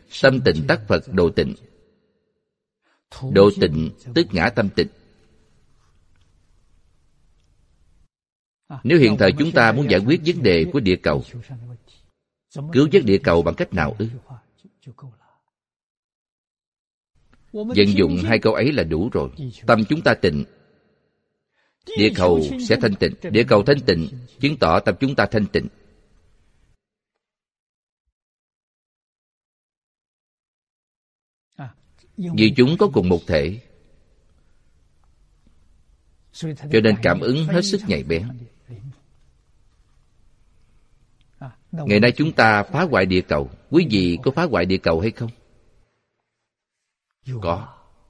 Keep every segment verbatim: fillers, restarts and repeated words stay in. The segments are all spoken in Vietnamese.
Tâm tịnh tắc Phật độ tịnh. Độ tịnh tức ngã tâm tịnh. Nếu hiện thời chúng ta muốn giải quyết vấn đề của địa cầu, cứu vớt địa cầu bằng cách nào ư? Vận dụng hai câu ấy là đủ rồi. Tâm chúng ta tịnh, địa cầu sẽ thanh tịnh. Địa cầu thanh tịnh chứng tỏ tâm chúng ta thanh tịnh. Vì chúng có cùng một thể, cho nên cảm ứng hết sức nhạy bén. Ngày nay chúng ta phá hoại địa cầu. Quý vị có phá hoại địa cầu hay không? Có.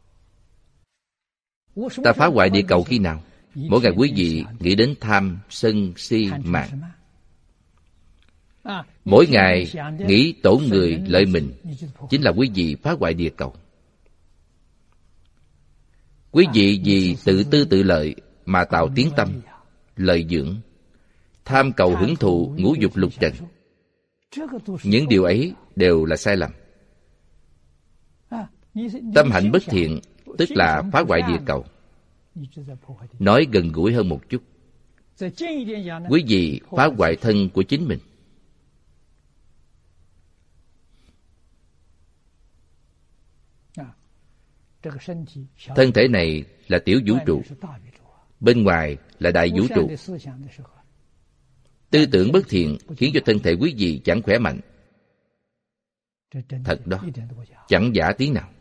Ta phá hoại địa cầu khi nào? Mỗi ngày quý vị nghĩ đến tham, sân, si, mạng. Mỗi ngày nghĩ tổn người, lợi mình, chính là quý vị phá hoại địa cầu. Quý vị vì tự tư tự lợi mà tạo tiếng tâm, lợi dưỡng, tham cầu hưởng thụ ngũ dục lục trần. Những điều ấy đều là sai lầm. Tâm hạnh bất thiện tức là phá hoại địa cầu. Nói gần gũi hơn một chút, quý vị phá hoại thân của chính mình. Thân thể này là tiểu vũ trụ, bên ngoài là đại vũ trụ. Tư tưởng bất thiện khiến cho thân thể quý vị chẳng khỏe mạnh. Thật đó, chẳng giả tí nào.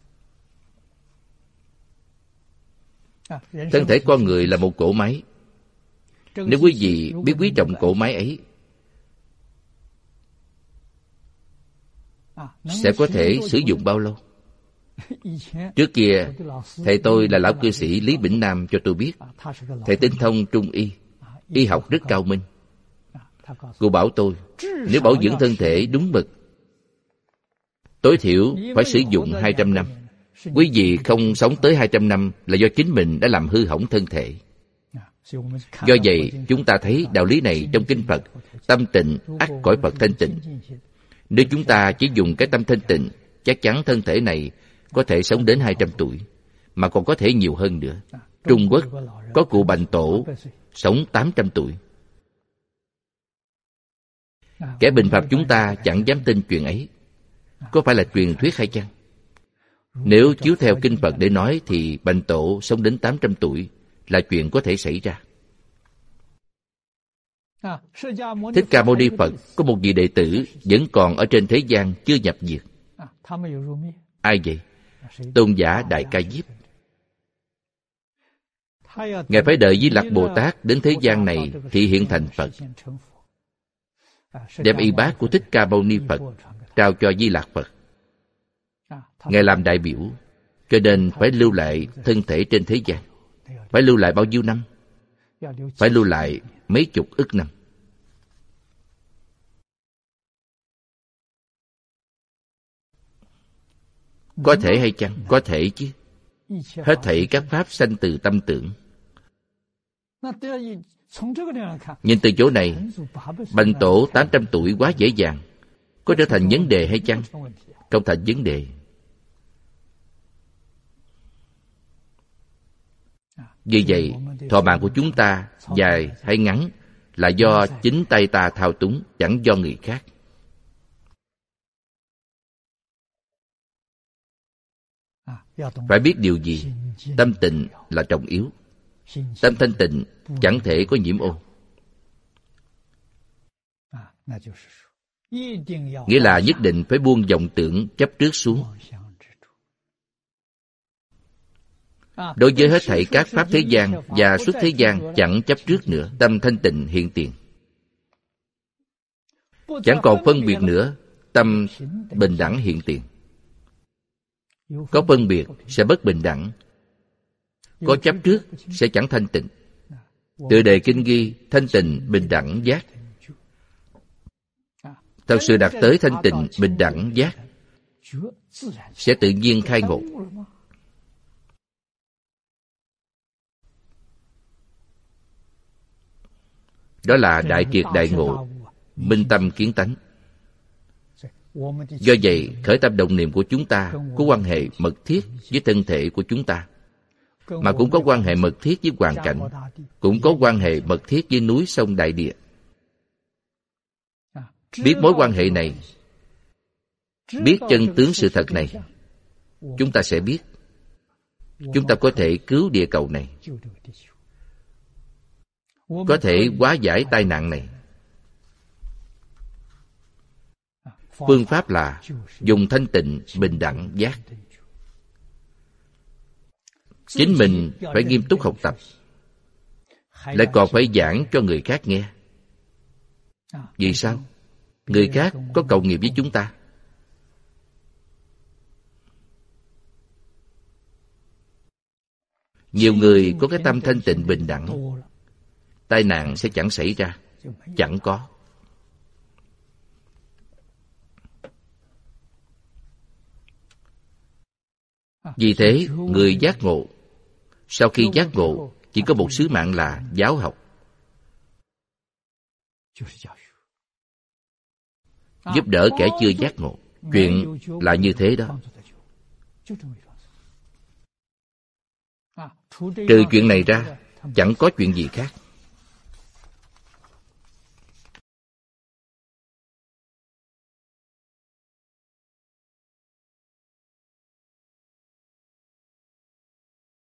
Thân thể con người là một cỗ máy. Nếu quý vị biết quý trọng cỗ máy ấy, sẽ có thể sử dụng bao lâu? Trước kia, thầy tôi là lão cư sĩ Lý Bỉnh Nam cho tôi biết. Thầy tinh thông Trung y, y học rất cao minh. Cô bảo tôi, nếu bảo dưỡng thân thể đúng mực, tối thiểu phải sử dụng hai trăm năm. Quý vị không sống tới hai trăm năm là do chính mình đã làm hư hỏng thân thể. Do vậy, chúng ta thấy đạo lý này trong kinh Phật. Tâm tịnh, ắt cõi Phật thanh tịnh. Nếu chúng ta chỉ dùng cái tâm thanh tịnh, chắc chắn thân thể này có thể sống đến hai trăm tuổi, mà còn có thể nhiều hơn nữa. Trung Quốc có cụ Bành Tổ sống tám trăm tuổi. Kẻ bình phạm chúng ta chẳng dám tin chuyện ấy. Có phải là truyền thuyết hay chăng? Nếu chiếu theo kinh Phật để nói thì Bành Tổ sống đến tám trăm tuổi là chuyện có thể xảy ra. Thích Ca Mâu Ni Phật có một vị đệ tử vẫn còn ở trên thế gian chưa nhập diệt. Ai vậy? Tôn giả Đại Ca Diếp. Ngài phải đợi Di Lặc Bồ Tát đến thế gian này thì hiện thành Phật, đem y bát của Thích Ca Mâu Ni Phật trao cho Di Lặc Phật. Ngài làm đại biểu, cho nên phải lưu lại thân thể trên thế gian. Phải lưu lại bao nhiêu năm? Phải lưu lại mấy chục ức năm. Có thể hay chăng? Có thể chứ. Hết thảy các pháp sanh từ tâm tưởng. Nhìn từ chỗ này, Bành Tổ tám trăm tuổi quá dễ dàng. Có trở thành vấn đề hay chăng? Không thành vấn đề. Vì vậy, thọ mạng của chúng ta dài hay ngắn là do chính tay ta thao túng, chẳng do người khác. Phải biết điều gì? Tâm tịnh là trọng yếu. Tâm thanh tịnh chẳng thể có nhiễm ô. Nghĩa là nhất định phải buông vọng tưởng chấp trước xuống. Đối với hết thảy các pháp thế gian và xuất thế gian chẳng chấp trước nữa. Tâm thanh tịnh hiện tiền. Chẳng còn phân biệt nữa. Tâm bình đẳng hiện tiền. Có phân biệt sẽ bất bình đẳng. Có chấp trước sẽ chẳng thanh tịnh. Tựa đề kinh ghi thanh tịnh bình đẳng giác. Thật sự đạt tới thanh tịnh bình đẳng giác sẽ tự nhiên khai ngộ. Đó là đại triệt đại ngộ, minh tâm kiến tánh. Do vậy, khởi tâm động niệm của chúng ta có quan hệ mật thiết với thân thể của chúng ta, mà cũng có quan hệ mật thiết với hoàn cảnh, cũng có quan hệ mật thiết với núi sông đại địa. Biết mối quan hệ này, biết chân tướng sự thật này, chúng ta sẽ biết chúng ta có thể cứu địa cầu này, có thể hóa giải tai nạn này. Phương pháp là dùng thanh tịnh bình đẳng giác. Chính mình phải nghiêm túc học tập, lại còn phải giảng cho người khác nghe. Vì sao? Người khác có cộng nghiệp với chúng ta. Nhiều người có cái tâm thanh tịnh bình đẳng, tai nạn sẽ chẳng xảy ra, chẳng có. Vì thế, người giác ngộ, sau khi giác ngộ, chỉ có một sứ mạng là giáo học. Giúp đỡ kẻ chưa giác ngộ. Chuyện là như thế đó. Trừ chuyện này ra, chẳng có chuyện gì khác.